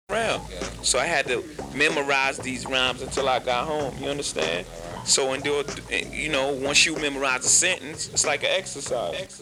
around. So I had to memorize these rhymes until I got home. You understand? So once you memorize a sentence, it's like an exercise.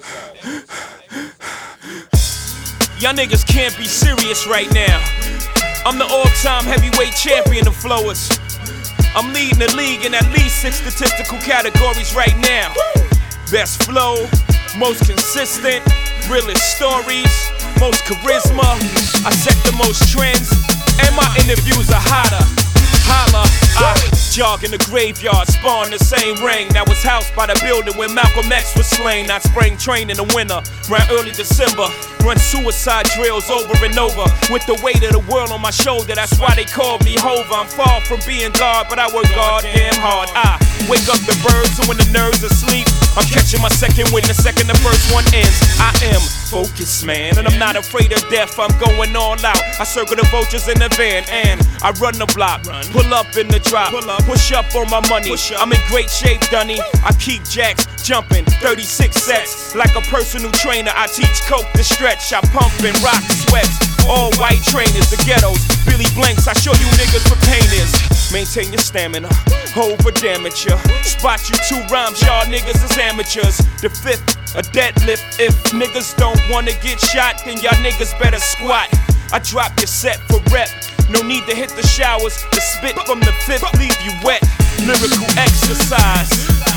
Y'all niggas can't be serious right now. I'm the all-time heavyweight champion of flowers. I'm leading the league in at least 6 statistical categories right now. Best flow, most consistent, realest stories, most charisma. I set the most trends, and my interviews are hotter. Holla, I jog in the graveyard, spawn the same ring that was housed by the building where Malcolm X was slain. I spring train in the winter, around early December. Run suicide drills over and over with the weight of the world on my shoulder. That's why they call me Hova. I'm far from being God, but I work goddamn hard. I wake up the birds, so when the nerves are asleep, I'm catching my second wind the second the first one ends. I am focused, man, and I'm not afraid of death. I'm going all out. I circle the vultures in the van, and I run the block. Pull up in the drop, push up on my money. I'm in great shape, Dunny. I keep jacks jumping, 36 sets. Like a personal trainer, I teach coke to stretch. I pump and rock sweats. All white trainers, the ghettos, Billy Blanks. I show you niggas what pain is. Maintain your stamina, over damage ya. Spot you 2 rhymes, y'all niggas is amateurs. The 5th, a deadlift. If niggas don't wanna get shot, then y'all niggas better squat. I drop your set for rep. No need to hit the showers. The spit from the 5th leave you wet. Lyrical exercise.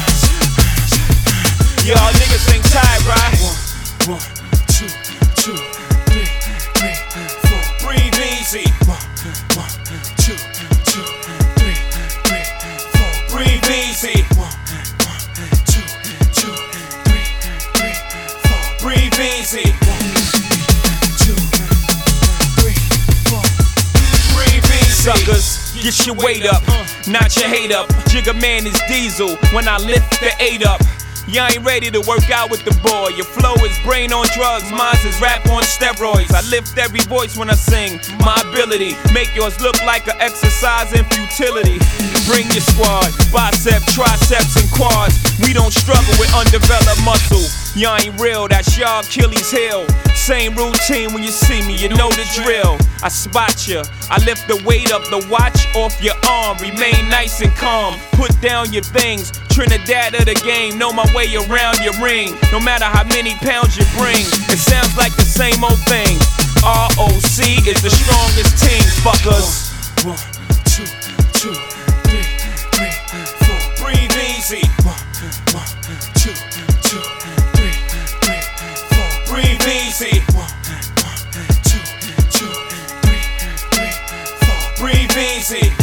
Y'all niggas ain't tired, right? 1, 2, 2, 3, 4. Breathe easy. 1, 2, 2, 3, 4. Breathe easy. 1, 2, 2, 3, 4. Breathe easy. 1, 2, 3, 4. Breathe easy. Suckers, get your weight up, not your hate up. Jigga man is diesel when I lift the 8 up. You ain't ready to work out with the boy. Your flow is brain on drugs, mine is rap on steroids. I lift every voice when I sing, my ability. Make yours look like an exercise in futility. Bring your squad, bicep, triceps, and quads. We don't struggle with undeveloped muscle. Y'all ain't real, that's y'all Achilles heel. Same routine when you see me, you know the drill. I spot ya, I lift the weight up, the watch off your arm. Remain nice and calm, put down your things. Trinidad of the game, know my way around your ring. No matter how many pounds you bring, it sounds like the same old thing. ROC is the strongest team, fuckers. 1, 2, 2, 3, 4. Breathe easy. 1, 2, 2, 3, 4. Breathe easy. 1, 2, 2, 3, 4. Breathe easy.